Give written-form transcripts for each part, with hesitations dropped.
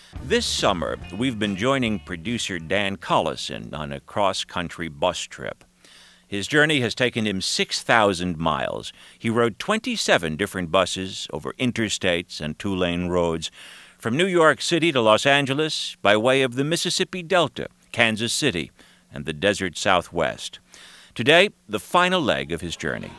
This summer, we've been joining producer Dan Collison on a cross-country bus trip. His journey has taken him 6,000 miles. He rode 27 different buses over interstates and two-lane roads, from New York City to Los Angeles by way of the Mississippi Delta, Kansas City, and the desert Southwest. Today, the final leg of his journey.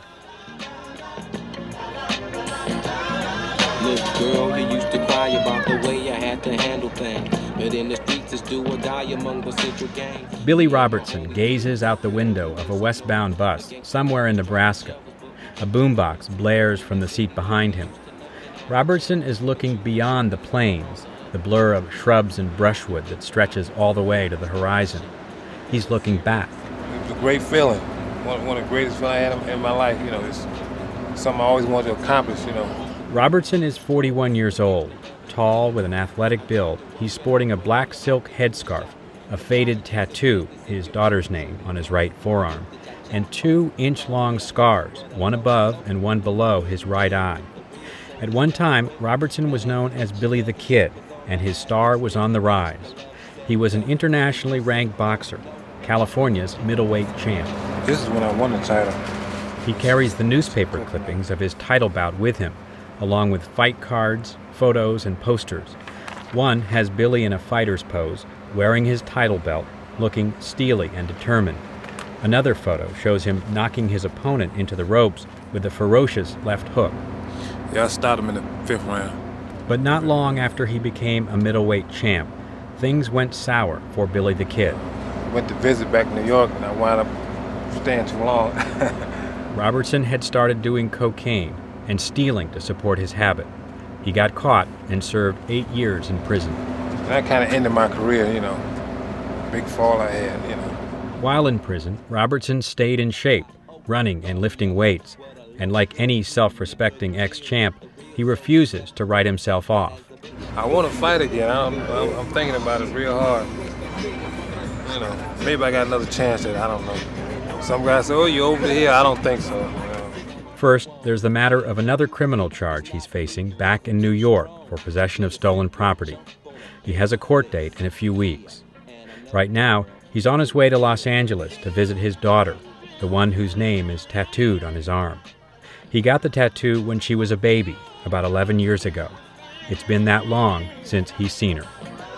Little girl, you used to cry about the way I had to handle things. But in the streets, it's do or die among the central gangs. Billy Robertson gazes out the window of a westbound bus somewhere in Nebraska. A boombox blares from the seat behind him. Robertson is looking beyond the plains, the blur of shrubs and brushwood that stretches all the way to the horizon. He's looking back. It was a great feeling. One of the greatest feelings I had in my life. It's something I always wanted to accomplish, Robertson is 41 years old. Tall, with an athletic build, he's sporting a black silk headscarf, a faded tattoo, his daughter's name, on his right forearm, and 2-inch-long scars, one above and one below his right eye. At one time, Robertson was known as Billy the Kid, and his star was on the rise. He was an internationally ranked boxer, California's middleweight champ. This is when I won the title. He carries the newspaper clippings of his title bout with him, along with fight cards, photos, and posters. One has Billy in a fighter's pose, wearing his title belt, looking steely and determined. Another photo shows him knocking his opponent into the ropes with a ferocious left hook. Yeah, I stopped him in the 5th round. But not long after he became a middleweight champ, things went sour for Billy the Kid. Went to visit back in New York, and I wound up staying too long. Robertson had started doing cocaine and stealing to support his habit. He got caught and served 8 years in prison. And that kind of ended my career, Big fall I had, While in prison, Robertson stayed in shape, running and lifting weights, and like any self-respecting ex-champ, he refuses to write himself off. I want to fight again. I'm thinking about it real hard. Maybe I got another chance at it. I don't know. Some guys say, oh, you over here? I don't think so. First, there's the matter of another criminal charge he's facing back in New York for possession of stolen property. He has a court date in a few weeks. Right now, he's on his way to Los Angeles to visit his daughter, the one whose name is tattooed on his arm. He got the tattoo when she was a baby, about 11 years ago. It's been that long since he's seen her.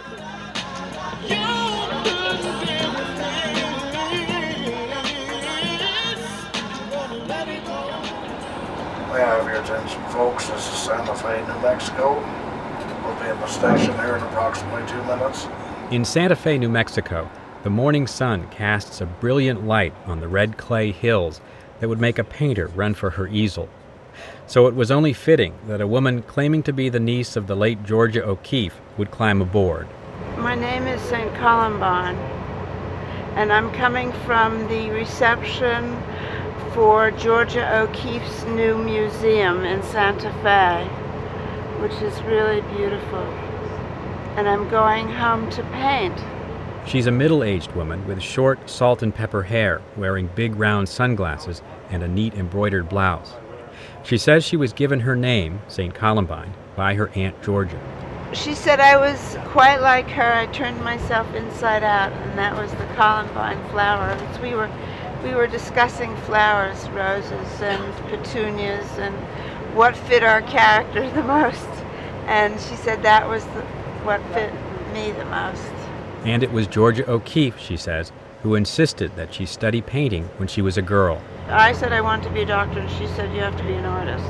May I have your attention, folks? This is Santa Fe, New Mexico. We'll be in the station here in approximately 2 minutes. In Santa Fe, New Mexico, the morning sun casts a brilliant light on the red clay hills that would make a painter run for her easel. So it was only fitting that a woman claiming to be the niece of the late Georgia O'Keeffe would climb aboard. My name is St. Columbine, and I'm coming from the reception for Georgia O'Keeffe's new museum in Santa Fe, which is really beautiful. And I'm going home to paint. She's a middle-aged woman with short salt and pepper hair, wearing big round sunglasses and a neat embroidered blouse. She says she was given her name, St. Columbine, by her Aunt Georgia. She said I was quite like her. I turned myself inside out, and that was the Columbine flower. We were discussing flowers, roses and petunias, and what fit our character the most. And she said that was what fit me the most. And it was Georgia O'Keeffe, she says, who insisted that she study painting when she was a girl. I said I want to be a doctor, and she said you have to be an artist.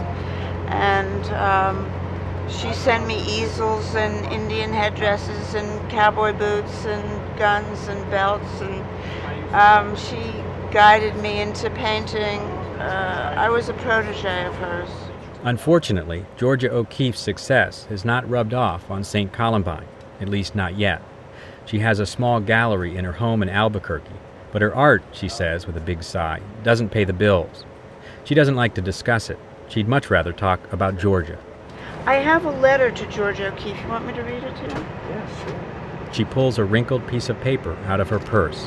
And she sent me easels and Indian headdresses and cowboy boots and guns and belts, and she guided me into painting. I was a protege of hers. Unfortunately, Georgia O'Keeffe's success has not rubbed off on St. Columbine, at least not yet. She has a small gallery in her home in Albuquerque, but her art, she says with a big sigh, doesn't pay the bills. She doesn't like to discuss it. She'd much rather talk about Georgia. I have a letter to Georgia O'Keeffe. You want me to read it to you? Yes, sure. She pulls a wrinkled piece of paper out of her purse.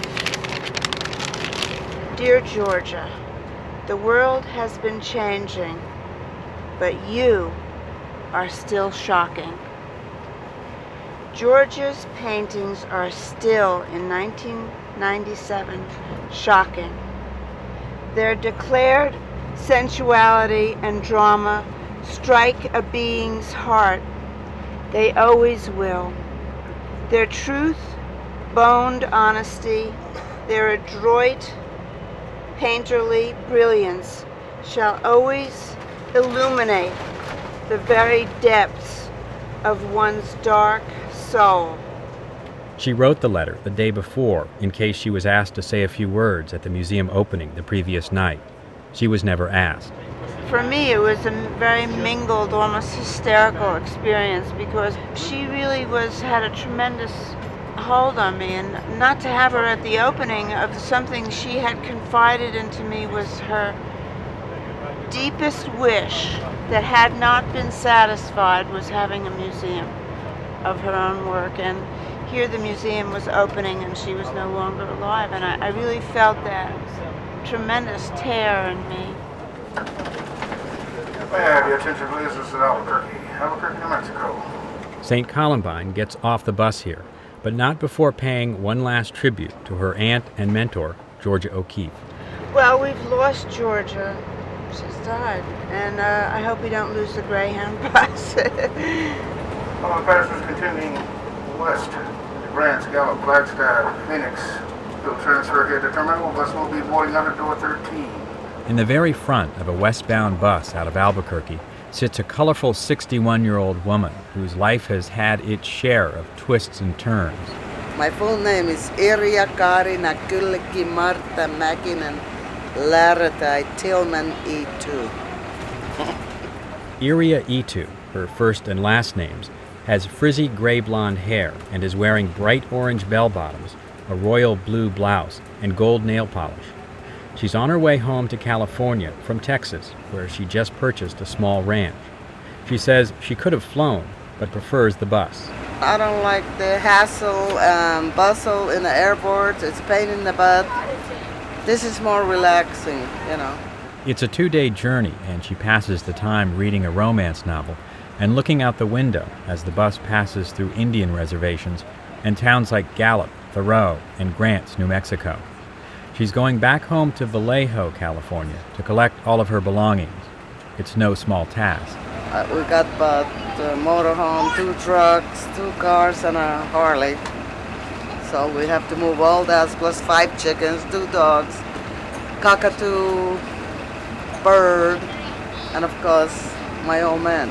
Dear Georgia, the world has been changing, but you are still shocking. Georgia's paintings are still, in 1997, shocking. Their declared sensuality and drama strike a being's heart. They always will. Their truth-boned honesty, their adroit, painterly brilliance shall always illuminate the very depths of one's dark soul. She wrote the letter the day before in case she was asked to say a few words at the museum opening the previous night. She was never asked. For me, it was a very mingled, almost hysterical experience because she really had a tremendous hold on me, and not to have her at the opening of something she had confided into me was her deepest wish that had not been satisfied was having a museum of her own work. And here the museum was opening and she was no longer alive, and I really felt that tremendous tear in me. May I have your attention, please? This is Albuquerque, New Mexico. St. Columbine gets off the bus here, but not before paying one last tribute to her aunt and mentor, Georgia O'Keeffe. Well, we've lost Georgia. She's died, and I hope we don't lose the Greyhound bus. All the passengers continuing west to Grants, Gallup, Flagstaff, Phoenix. Will transfer here to terminal. Bus will be boarding out at door 13. In the very front of a westbound bus out of Albuquerque sits a colorful 61-year-old woman whose life has had its share of twists and turns. My full name is Iria Kari Nakuliki Marta Mäkinen Laratai Tillman E2. Iria Itu, her first and last names, has frizzy gray blonde hair and is wearing bright orange bell-bottoms, a royal blue blouse, and gold nail polish. She's on her way home to California from Texas, where she just purchased a small ranch. She says she could have flown, but prefers the bus. I don't like the hassle and bustle in the airport. It's a pain in the butt. This is more relaxing, you know. It's a 2-day journey, and she passes the time reading a romance novel and looking out the window as the bus passes through Indian reservations and towns like Gallup, Thoreau, and Grants, New Mexico. She's going back home to Vallejo, California, to collect all of her belongings. It's no small task. We got about a motorhome, 2 trucks, 2 cars, and a Harley. So we have to move all that, plus 5 chickens, 2 dogs, cockatoo, bird, and of course, my old man.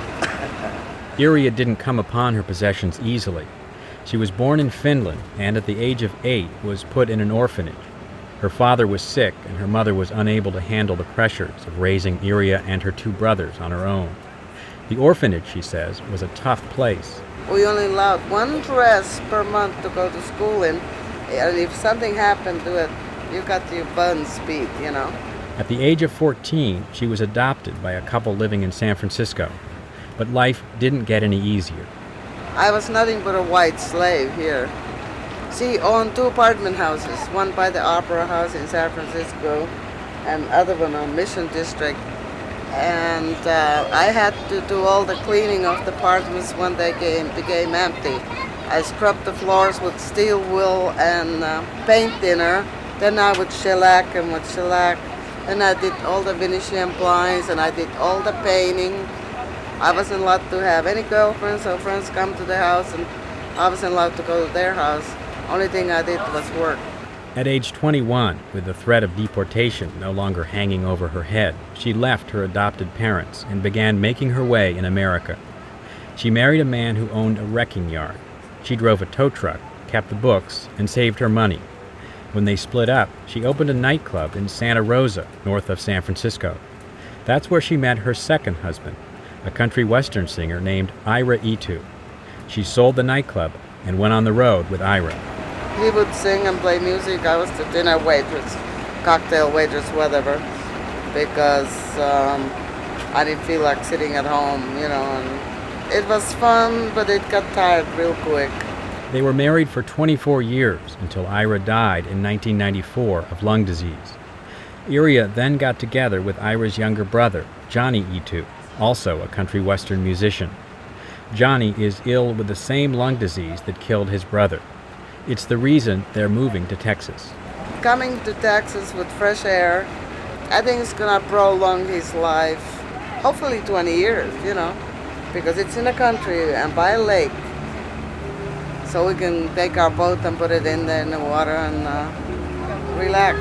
Iria didn't come upon her possessions easily. She was born in Finland and at the age of 8 was put in an orphanage. Her father was sick and her mother was unable to handle the pressures of raising Iria and her 2 brothers on her own. The orphanage, she says, was a tough place. We only allowed 1 dress per month to go to school in, and if something happened to it, you got your buns beat, you know. At the age of 14, she was adopted by a couple living in San Francisco. But life didn't get any easier. I was nothing but a white slave here. She owned 2 apartment houses, one by the Opera House in San Francisco and other one on Mission District. And I had to do all the cleaning of the apartments when they became empty. I scrubbed the floors with steel wool and paint thinner. Then I would shellac and would shellac. And I did all the Venetian blinds and I did all the painting. I wasn't allowed to have any girlfriends or friends come to the house, and I wasn't allowed to go to their house. Only thing I did was work. At age 21, with the threat of deportation no longer hanging over her head, she left her adopted parents and began making her way in America. She married a man who owned a wrecking yard. She drove a tow truck, kept the books, and saved her money. When they split up, she opened a nightclub in Santa Rosa, north of San Francisco. That's where she met her second husband, a country western singer named Ira Itu. She sold the nightclub and went on the road with Ira. He would sing and play music. I was the dinner waitress, cocktail waitress, whatever, because I didn't feel like sitting at home, you know. And it was fun, but it got tired real quick. They were married for 24 years until Ira died in 1994 of lung disease. Iria then got together with Ira's younger brother, Johnny Itu, also a country western musician. Johnny is ill with the same lung disease that killed his brother. It's the reason they're moving to Texas. Coming to Texas with fresh air, I think it's gonna prolong his life, hopefully 20 years, because it's in the country and by a lake. So we can take our boat and put it in there in the water and relax.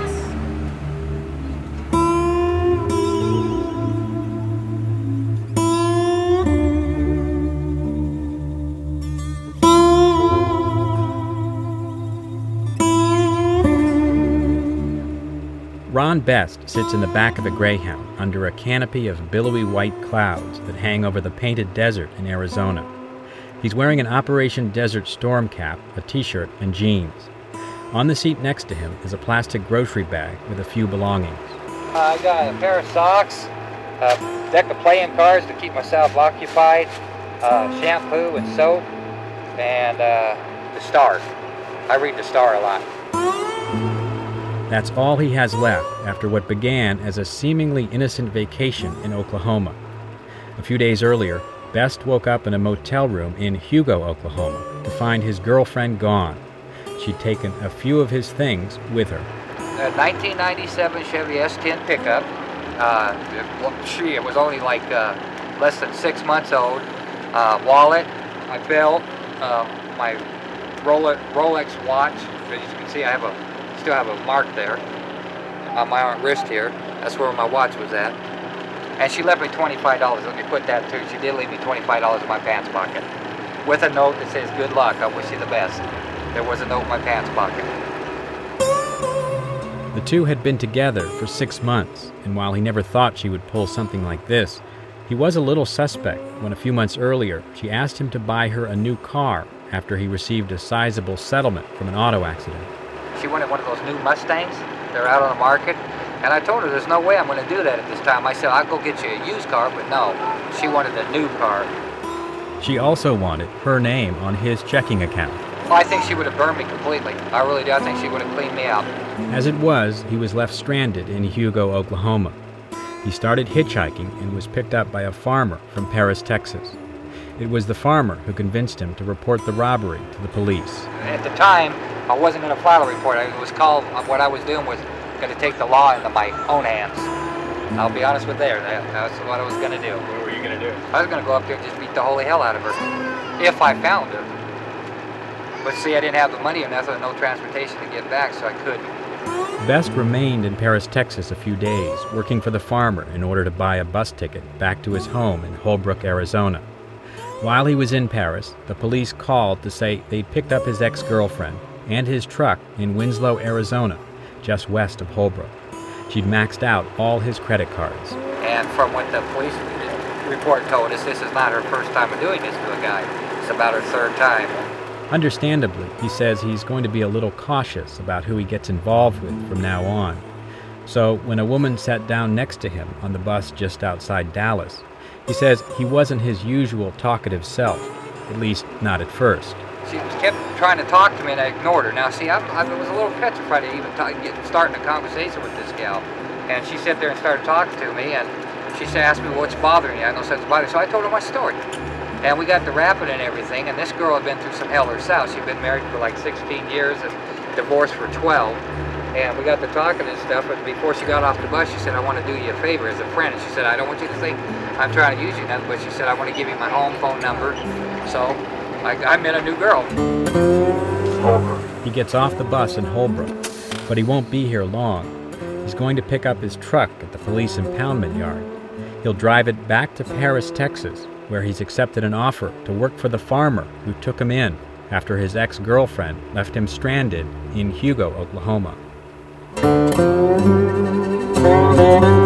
Ron Best sits in the back of a Greyhound under a canopy of billowy white clouds that hang over the painted desert in Arizona. He's wearing an Operation Desert Storm cap, a t-shirt, and jeans. On the seat next to him is a plastic grocery bag with a few belongings. I got a pair of socks, a deck of playing cards to keep myself occupied, shampoo and soap, and the Star. I read the Star a lot. That's all he has left after what began as a seemingly innocent vacation in Oklahoma. A few days earlier, Best woke up in a motel room in Hugo, Oklahoma, to find his girlfriend gone. She'd taken a few of his things with her. A 1997 Chevy S10 pickup. It was only like less than 6 months old. Wallet, my belt, my Rolex watch. As you can see, I still have a mark there on my wrist here. That's where my watch was at. And she left me $25. Let me put that too. She did leave me $25 in my pants pocket with a note that says, "Good luck, I wish you the best." There was a note in my pants pocket. The two had been together for 6 months, and while he never thought she would pull something like this, he was a little suspect when a few months earlier she asked him to buy her a new car after he received a sizable settlement from an auto accident. She wanted one of those new Mustangs. They're out on the market. And I told her there's no way I'm going to do that at this time. I said, I'll go get you a used car, but no. She wanted a new car. She also wanted her name on his checking account. Well, I think she would have burned me completely. I really do. I think she would have cleaned me out. As it was, he was left stranded in Hugo, Oklahoma. He started hitchhiking and was picked up by a farmer from Paris, Texas. It was the farmer who convinced him to report the robbery to the police. At the time, I wasn't going to file a report. It was called, what I was doing was going to take the law into my own hands. I'll be honest with there. That's what I was going to do. What were you going to do? I was going to go up there and just beat the holy hell out of her. If I found her. But see, I didn't have the money and that's no transportation to get back, so I couldn't. Best remained in Paris, Texas a few days, working for the farmer in order to buy a bus ticket back to his home in Holbrook, Arizona. While he was in Paris, the police called to say they'd picked up his ex-girlfriend and his truck in Winslow, Arizona, just west of Holbrook. She'd maxed out all his credit cards. And from what the police report told us, this is not her first time of doing this to a guy. It's about her third time. Understandably, he says he's going to be a little cautious about who he gets involved with from now on. So when a woman sat down next to him on the bus just outside Dallas, he says he wasn't his usual talkative self, at least not at first. She kept trying to talk to me and I ignored her. Now see, I was a little petrified to even starting a conversation with this gal. And she sat there and started talking to me and she asked me what's bothering you. I know something's bothering you. So I told her my story. And we got to rapping and everything, and this girl had been through some hell herself. She'd been married for like 16 years and divorced for 12. And we got to talking and stuff, but before she got off the bus, she said, I want to do you a favor as a friend. And she said, I don't want you to think I'm trying to use you nothing, but she said, I want to give you my home phone number. So I met a new girl. He gets off the bus in Holbrook, but he won't be here long. He's going to pick up his truck at the police impoundment yard. He'll drive it back to Paris, Texas, where he's accepted an offer to work for the farmer who took him in after his ex-girlfriend left him stranded in Hugo, Oklahoma.